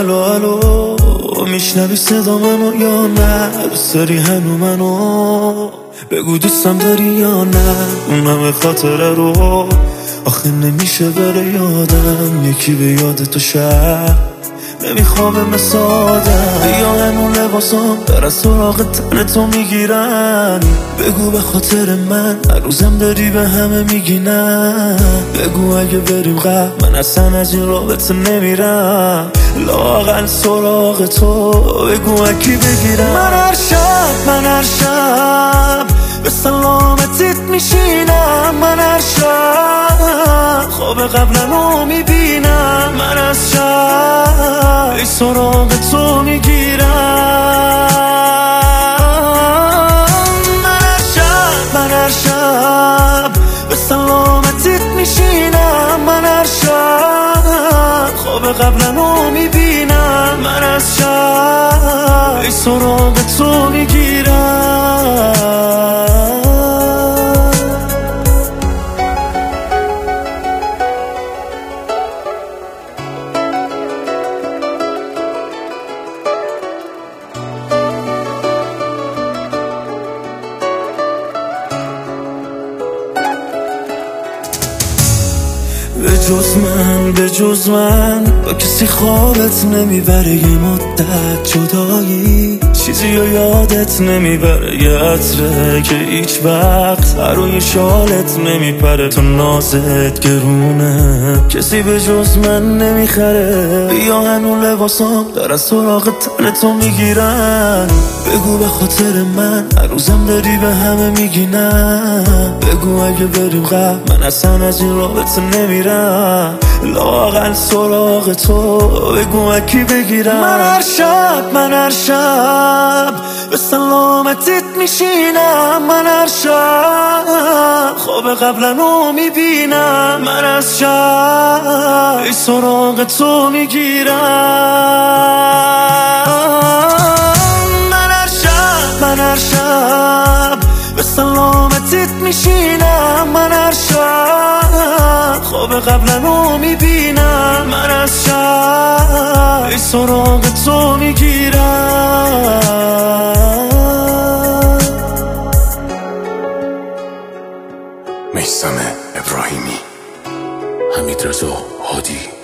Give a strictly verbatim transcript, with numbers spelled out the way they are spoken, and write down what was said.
الو الو میشنوی صدا منو یا نه؟ دوست داری هنو منو؟ بگو دوستم داری یا نه؟ اون همه خاطره رو آخه نمیشه بره یادم، یکی به یاد تو شب نمیخوابه مثل آدم. بیا همون لباسام برا سراغ تن تو میگیرن، بگو به خاطر من هر روزم داری به همه میگی نه. بگو اگه بریم قبل من اصلا از این رابطه نمیرم، لااقل سراغ تو بگو اکی بگیرم. من هر شب من هر شب به سلامتیت میشینم، من هر شب خواب قبلنو میبینم، من از شب ای سراغ تو میگیرم. من هر شب من هر شب به سلامتیت میشینم، من هر شب خواب قبلنو میبینم، من از شب ای سراغ تو میگیرم. به جز من به جز من با کسی خوابت نمیبره، یه مدت جدایی چیزی رو یادت نمیبره، یه عطره که هیچ وقت روی شالت نمیپره. تو نازت گرونه کسی به جز من نمیخره، بیا هنو لباسام در سراغ تن تو میگیرن، بگو به خاطر من هر روزم داری به همه میگی نه. بگو اگه بریم قبل من اصلا از این رابطه نمیرم، لااقل سراغ تو بگو اکی بگیرم. من هر شب من هر شب به سلامتیت میشینم، من هر شب خواب قبلنو میبینم، من از شب ای سراغ تو میگیرم. من هر شب من هر شب به سلامتیت میشینم، من هر شب خواب قبلنو میبینم، من از شب ای سراغ تو میگیرم. میثم ابراهیمی، حمیدرضا هادی.